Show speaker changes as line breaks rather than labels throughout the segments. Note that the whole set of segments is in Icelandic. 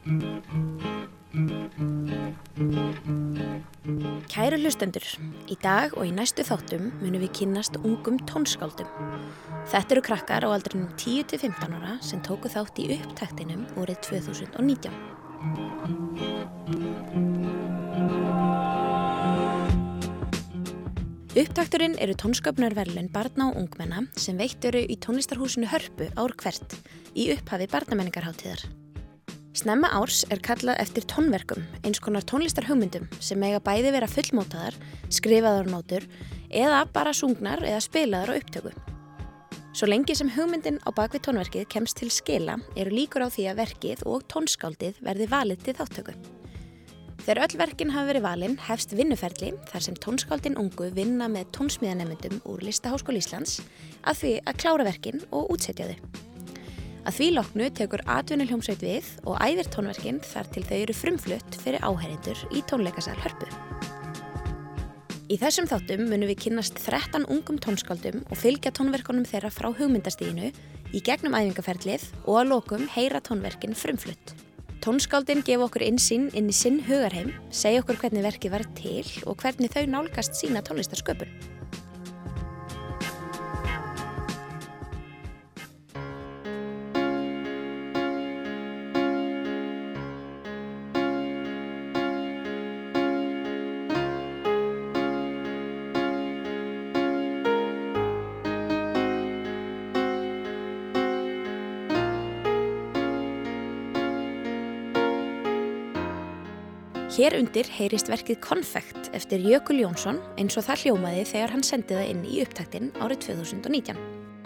Kæru hlustendur, í dag og í næstu þáttum munum við kynnast ungum tónskáldum. Þetta eru krakkar á aldrinum 10 til 15 ára sem tóku þátt í upptaktinum árið 2019. Upptakturinn eru tónsköpunarverðlaun barna og ungmenna sem veitt eru í tónlistarhúsinu Hörpu ár hvert í upphafi barnamenningarhátíðar. Snemma árs er kallað eftir tónverkum, eins konar tónlistarhugmyndum sem eiga bæði vera fullmótaðar, skrifaðar á nótur eða bara sungnar eða spilaðar á upptöku. Svo lengi sem hugmyndin á bakvið tónverkið kemst til skila eru líkur á því að verkið og tónskáldið verði valið til þáttöku. Þegar öll verkin hafa verið valin hefst vinnuferli þar sem tónskáldin ungu vinna með tónsmíðanemendum úr Listaháskóla Íslands að því að klára verkin og útsetja þau. Að því loknu tekur atvinnuhljómsveit við og æðir tónverkin þar til þau eru frumflutt fyrir áheyrendur í tónleikasal Hörpu. Í þessum þáttum munum við kynnast 13 ungum tónskáldum og fylgja tónverkunum þeirra frá hugmyndastiginu í gegnum æfingaferlið og að lokum heyra tónverkin frumflutt. Tónskáldin gefa okkur innsýn inn í sinn hugarheim, segja okkur hvernig verkið var til og hvernig þau nálgast sína tónlistarsköpun. Hér undir heyrist verkið Konfekt eftir Jökul Jónsson eins og það hljómaði þegar hann sendi það inn í upptaktinn árið 2019.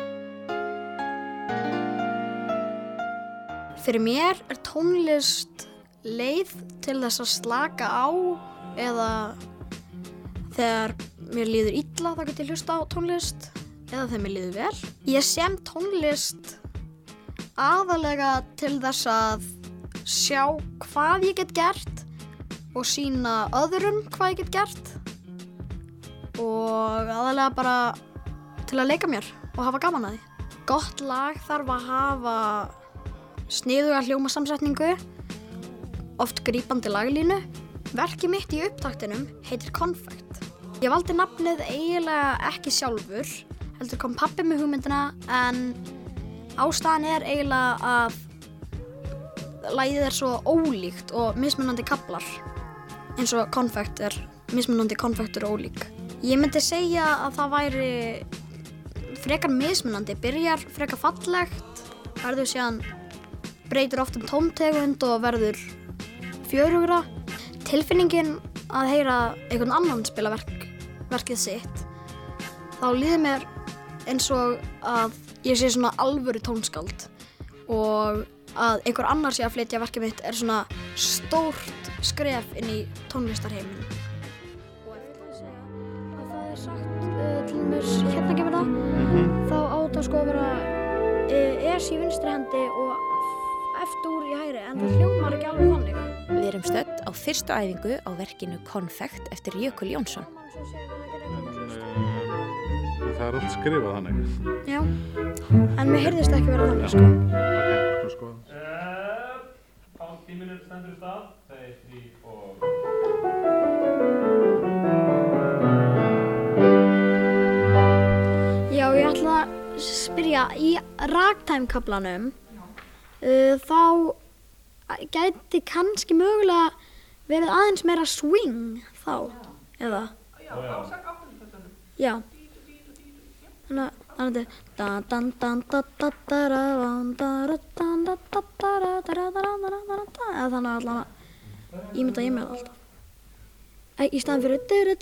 Fyrir mér er tónlist leið til þess að slaka á eða þegar mér líður illa þá get ég hlusta á tónlist eða þegar mér líður vel. Ég sem tónlist aðalega til þess að sjá hvað ég get gert og sýna öðrum hvað ég get gert og aðalega bara til að leika mér og hafa gaman að því. Gott lag þarf að hafa sniðuga hljómasamsetningu, oft grípandi laglínu. Verkið mitt í upptaktinum heitir Konfekt. Ég valdi nafnið eiginlega ekki sjálfur, heldur kom pabbi með hugmyndina en ástæðan er eiginlega að lagið er svo ólíkt og mismunandi kaflar. Eins og konfekt er mismunandi konfektur ólík. Ég myndi segja að það væri frekar mismunandi, byrjar frekar fallegt, verður síðan breytir oft tóntegund og verður fjörugra. Tilfinningin að heyra einhvern annan spila verkið sitt, þá líður mér eins og að ég sé svona alvöru tónskáld og að einhver annar sé að flytja verkið mitt er svona stórt skref inn í tónlistarheiminn. Og ef ég segja að það er sagt til mér hérna kemur það, þá á þetta sko að vera es í vinstri hendi og F-dúr í hægri, en það hljómar ekki alveg þannig.
Við erum stödd á fyrstu æfingu á verkinu Konfekt eftir Jökul Jónsson.
Það er allt skrifað þannig.
Já, en mér heyrðist ekki vera þannig sko.
Ok, sko.
Tíminn stendur í stað, 2, 3 og...
Já, ég ætla að spyrja, í ragtime-kaflanum þá gæti kannski mögulega verið aðeins meira swing þá, eða?
Já, ásaka áttundutöldunum.
Já. Þannig að eða þannig allan að ímynda ég mér alltaf. Í staðinn fyrir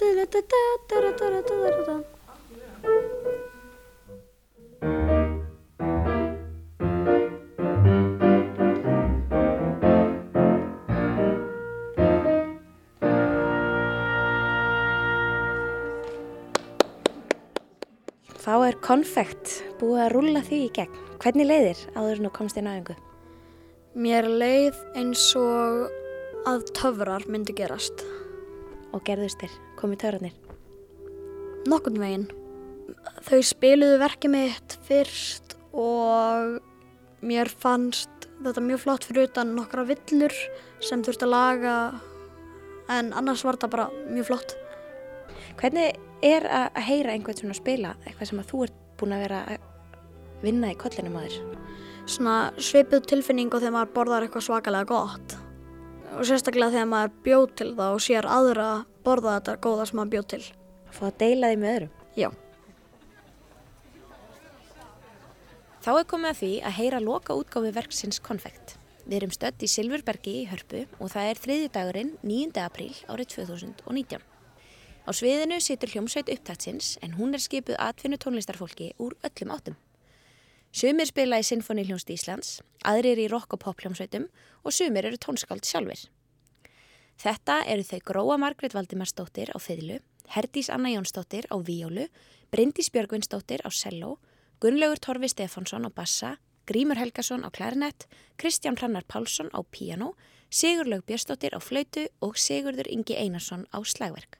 Þá er Konfekt búið að rúlla því í gegn. Hvernig leiðir áður en þú komst inn á æfingu?
Mér leið eins og að töfrar myndi gerast.
Og gerðust þér? Komu töfrarnir?
Nokkurn veginn. Þau spiluðu verkið mitt fyrst og mér fannst þetta mjög flott fyrir utan nokkra villur sem þurfti að laga en annars var þetta bara mjög flott.
Hvernig er að heyra einhvern svona spila, eitthvað sem að þú ert búin að vera að vinna í kollinum á þér?
Svona svipuð tilfinning og þegar maður borðar eitthvað svakalega gott. Og sérstaklega þegar maður bjóð til það og sér aðra borða þetta góða sem maður bjóð til.
Að fá að deila því með öðrum?
Já.
Þá er komið að því að heyra loka útgáfu verksins Konfekt. Við erum stödd í Silfurbergi í Hörpu og það er þriðjudagurinn 9. apríl árið 2019. Á sviðinu situr hljómsveit upptaktsins en hún er skipuð atvinnu tónlistarfólki úr öllum áttum. Sumir spila í Sinfóníuhljómsveit Íslands, aðrir í rock- og pop-hljómsveitum og sumir eru tónskáld sjálfir. Þetta eru þau Gróa Margrét Valdimarsdóttir á fiðlu, Herdís Anna Jónsdóttir á víólu, Bryndís Björgvinsdóttir á selló, Gunnlaugur Torfi Stefánsson á bassa, Grímur Helgason á klarinett, Kristján Hrannar Pálsson á píanó, Sigurlaug Björnsdóttir á flautu og Sigurður Ingi Einarsson á slagverk.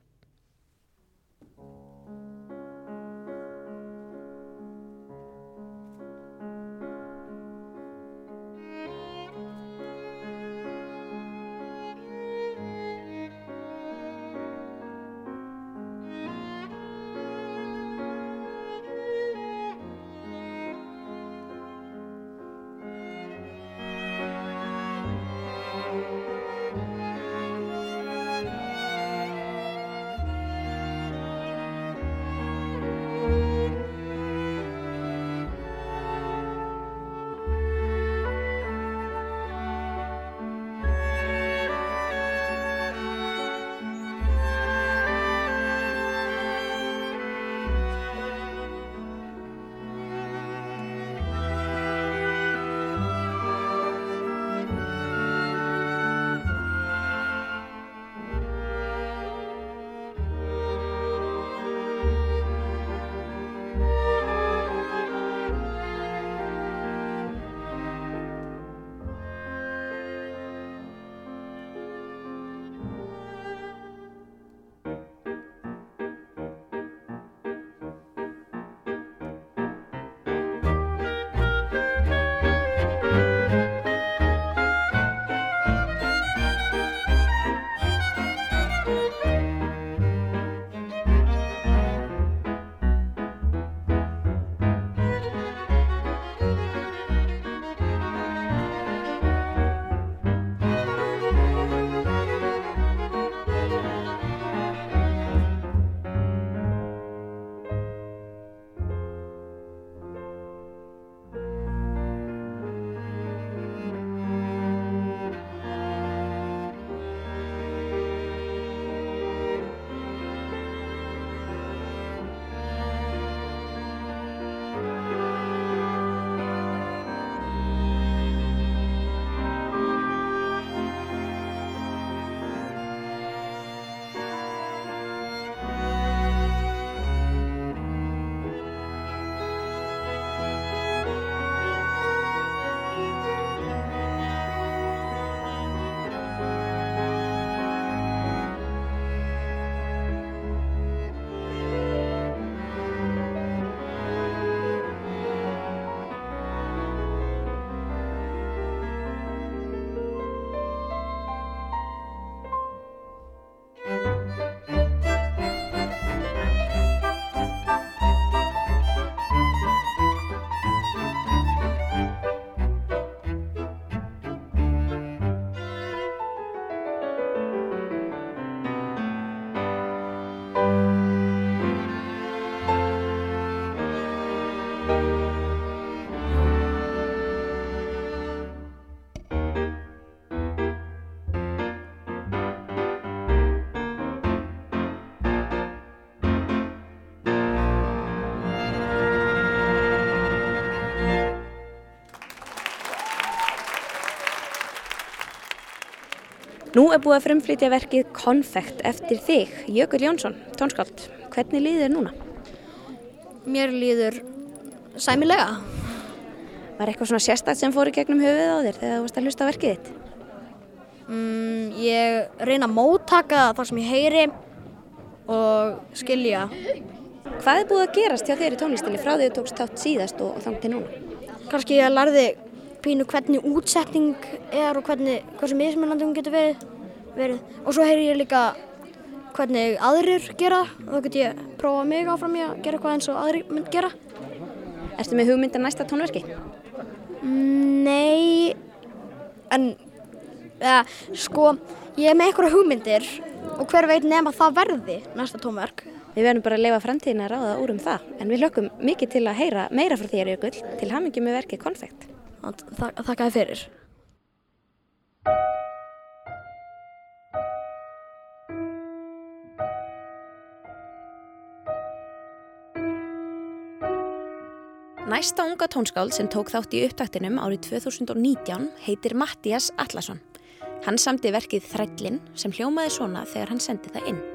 Nú er búið að frumflytja verkið Konfekt eftir þig, Jökull Jónsson, tónskáld. Hvernig líður þér núna?
Mér líður sæmilega.
Var eitthvað svona sérstakt sem fór í gegnum höfuðið á þér þegar þú varst að hlusta á verkið þitt?
Ég reyna að móttaka það sem ég heyri og skilja.
Hvað er búið að gerast hjá þér í tónlistinni frá því þú tókst þátt síðast og þangað til núna?
Kannski ég lærði pínu hvernig útsetning og hversu mismunandi hún getur verið. Og svo heyri ég líka hvernig aðrir gera og þá get ég prófað mig áfram í að gera eitthvað eins og aðrir mynd gera.
Ertu með hugmynd að næsta tónverki?
Nei, en ég með einhverja hugmyndir og hver veit nema það verði næsta tónverk.
Við verðum bara að leyfa framtíðina að ráða úr það, en við hlökkum mikið til að heyra meira frá þér, Jökull, til hamingju með verkið Konfekt.
Þakka þér fyrir.
Næsta unga tónskáld sem tók þátt í upptaktinum árið 2019 heitir Matthías Atlason. Hann samdi verkið Þrællinn sem hljómaði svona þegar hann sendi það inn.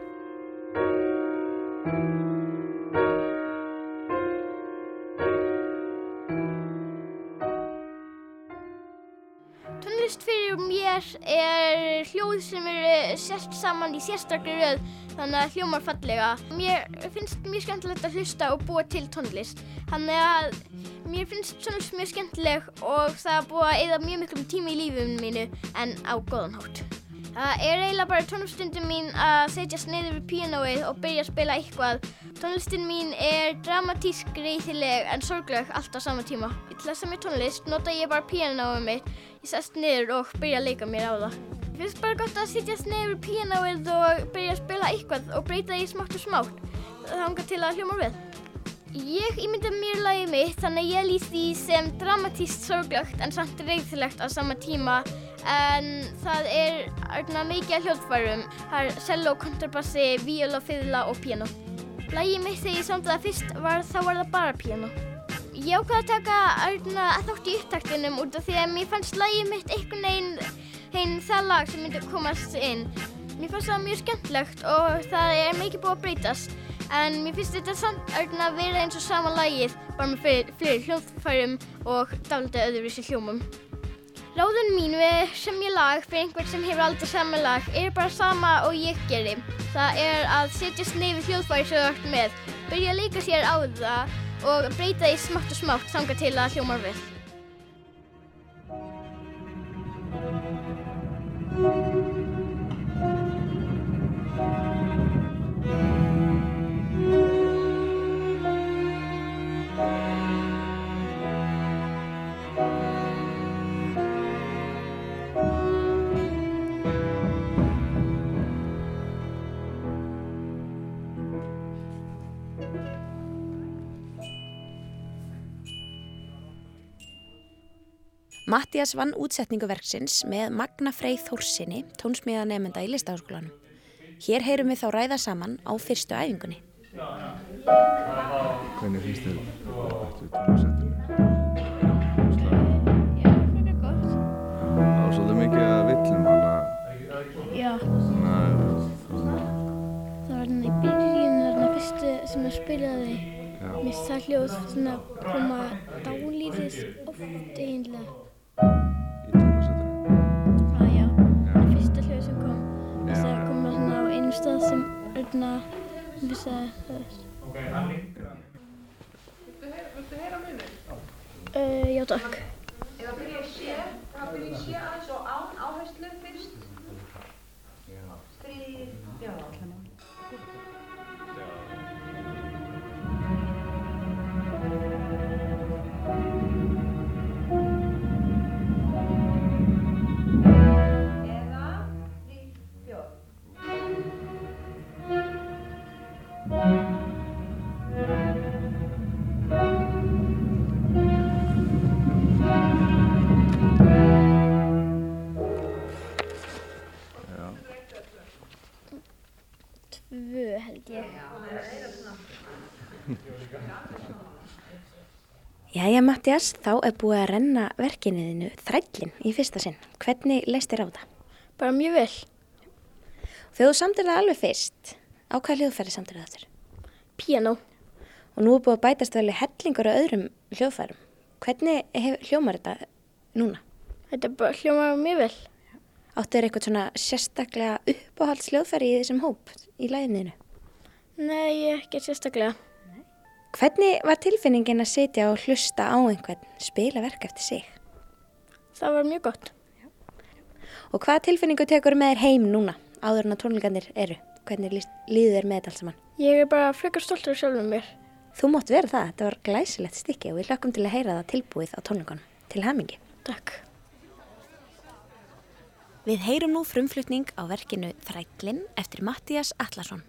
Tónlist fyrir mér hljóð sem sett saman í sérstakri röð, þannig að hljómar fallega. Mér finnst mjög skemmtilegt að hlusta og búa til tónlist. Þannig að mér finnst tónlist mjög skemmtileg og það er búið að eyða mjög miklum tíma í lífinu mínu en á góðan hátt. Það eiginlega bara tónliststundin mín að setjast niður við píanóið og byrja að spila eitthvað. Tónlistin mín dramatísk, reiðileg en sorgleg allt á sama tíma. Til þess að með tónlist nota ég bara píanóið mitt. Ég sest niður og byrja að leika mér á það. Mér finnst bara gott að setjast niður við píanóið og byrja að spila eitthvað og breyta því smátt og smátt. Þangað til að hljóma við. Ég ímynda mér lagið mitt þannig að ég lýsi því sem dramatískt sorglegt en samt reiðilegt á sama tíma. En það mikið af hljóðfærum. Það selló, kontrabassi, víóla, fiðla og píanó. Lagið mitt þegar ég samdi það fyrst var það bara píanó. Ég ákvað að taka þátt í upptaktinum út af því að mér fannst lagið mitt einhvern veginn það lag sem myndi komast inn. Mér fannst það mjög skemmtilegt og það mikið búið að breytast. En mér finnst þetta samt að vera eins og sama lagið, bara með fleiri hljóðfærum og dálítið öðruvísi hljómum. Ráðin mín við semja lag fyrir einhvern sem hefur aldrei sama lag bara sama og ég geri. Það að setjast niður við hljóðfæri sem þú ert með, byrja að leika sér á það og breyta því smátt og smátt þangað til að hljómar vel.
Matthías vann útsetningu verksins með Magna Frey Þórsinni, tónsmíðanemenda í Listaháskólanum. Hér heyrum við þá ræða saman á fyrstu æfingunni.
Hvernig finnst þér tónverksettinu?
Já, frekar gott.
Það var svolítið mikið að villum hana.
Já. Það var í byrjun fyrstu sem að spilaði. Mér finnst það hljóð koma dálítið oft eiginlega.
Í tónverksettinu?
Já. Það fyrsta hljóð sem kom. Það kom á einum stað sem mér finnst það.
Viltu heyra muninn?
Já, takk.
Eða byrja í sé aðeins og án áherslu fyrst. Stríð, já, allan.
Held ég.
Jæja, Matthías, þá búið að renna verkinu þínu Þrællinn í fyrsta sinn. Hvernig leist þér á það?
Bara mjög vel.
Þegar þú samdir það alveg fyrst, á hvað hljóðfæri samdir það aftur?
Píanó.
Og nú búið að bætast vel hellingur af öðrum hljóðfærum. Hvernig hljómar þetta núna?
Þetta bara hljómar mjög vel.
Áttu þér eitthvað svona sérstaklega uppáhaldsljóðfæri í þessum hóp í laginu?
Nei, ekki sérstaklega.
Hvernig var tilfinningin að sitja og hlusta á einhvern spila verk eftir sig?
Það var mjög gott.
Og hvaða tilfinningu tekur með þér heim núna, áður en að tónleikarnir eru? Hvernig líður þér með þetta allt saman?
Ég er bara frekar stoltur af sjálfum mér.
Þú mátt vera það, þetta var glæsilegt stykki og við hlökkum til að heyra það tilbúið á tónleikunum. Til hamingju.
Takk.
Við heyrum nú frumflutning á verkinu Þrællinn eftir Matthías Atlason.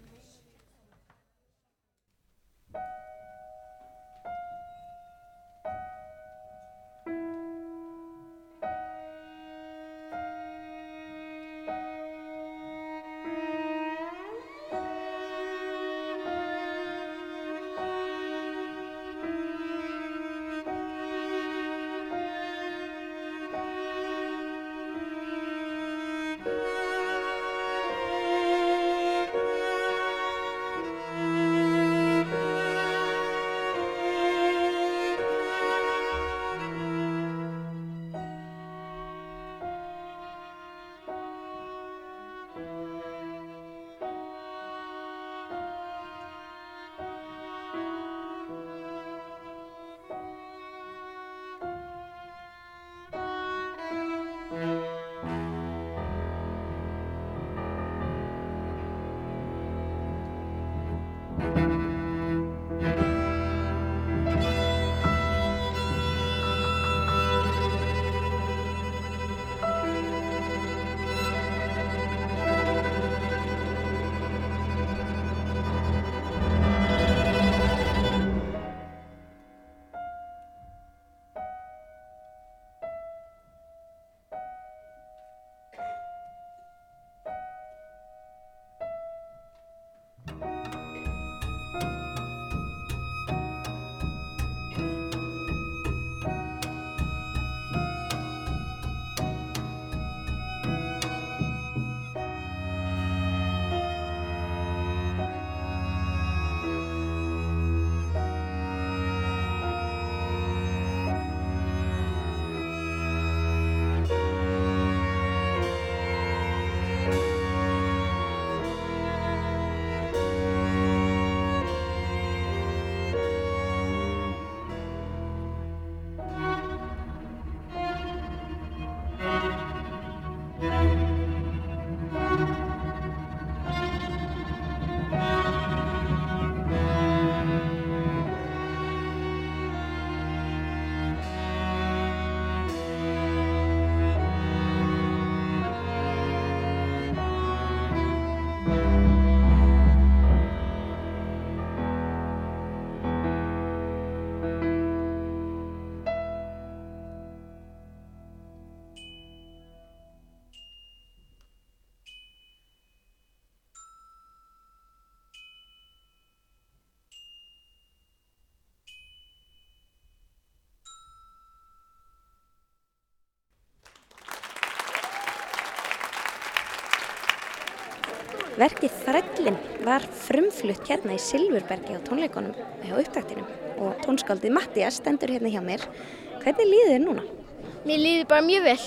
Verkið Þrællinn var frumflutt hérna í Silfurbergi á tónleikunum hjá upptaktinum og tónskáldið Matthías stendur hérna hjá mér. Hvernig líður þér núna?
Mér líður bara mjög vel.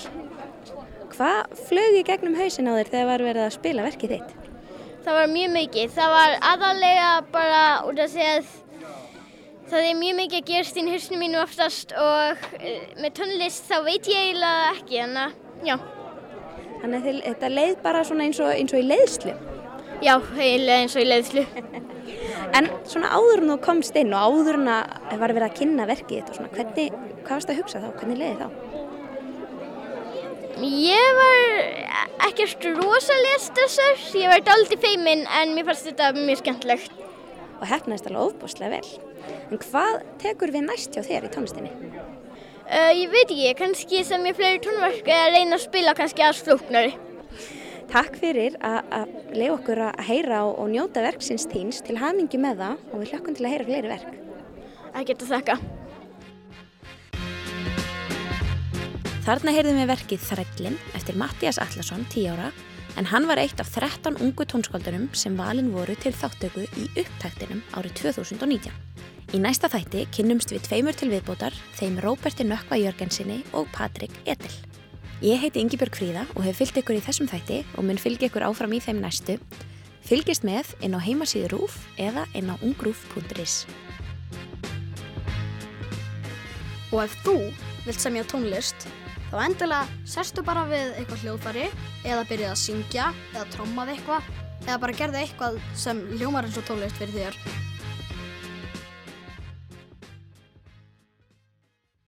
Hvað flaug í gegnum hausinn á þér þegar var verið að spila verkið þitt?
Það var mjög mikið. Það var aðalega bara út að segja að það er mjög mikið að gerast í hausnum mínu oftast og með tónlist þá veit ég eiginlega ekki, þannig að já.
Þannig að þetta leið bara svona eins og í leiðslu?
Já, eiginlega eins og í leiðslu.
En svona áður en þú komst inn og áður en að var verið að kynna verkið þitt og svona, hvað varst að hugsa þá? Hvernig leiði þá?
Ég var ekkert rosalega stressaður, ég var dálítið feimin en mér fannst þetta mjög skemmtilegt.
Og heppnaðist alveg ofboðslega vel. En hvað tekur við næst hjá þér í tónlistinni?
Ég veit ekki, kannski sem ég fleiri tónverk eða reyna að spila kannski aðeins flóknari.
Takk fyrir að leyfa okkur að heyra og njóta verksins þíns, til hamingju með það og við hlökkum til að heyra fleiri verk.
Ekkert að þakka.
Þarna heyrðum við verkið Þrællinn eftir Matthías Atlason, 10 ára, en hann var eitt af 13 ungu tónskáldunum sem valin voru til þáttöku í upptaktinum árið 2019. Í næsta þætti kynnumst við 2 til viðbótar, þeim Róberti Nökkva Jörgensinni og Patrik Edel. Ég heiti Ingibjörg Fríða og hef fylgt ykkur í þessum þætti og mun fylgja ykkur áfram í þeim næstu. Fylgist með inn á heimasíðu RÚV eða inn á ungrúv.is.
Og ef þú vilt semja tónlist þá endilega sestu bara við eitthvað hljóðfæri eða byrjaðu að syngja eða tromma við eitthvað eða bara gerðu eitthvað sem hljómar eins og tónlist fyrir þér.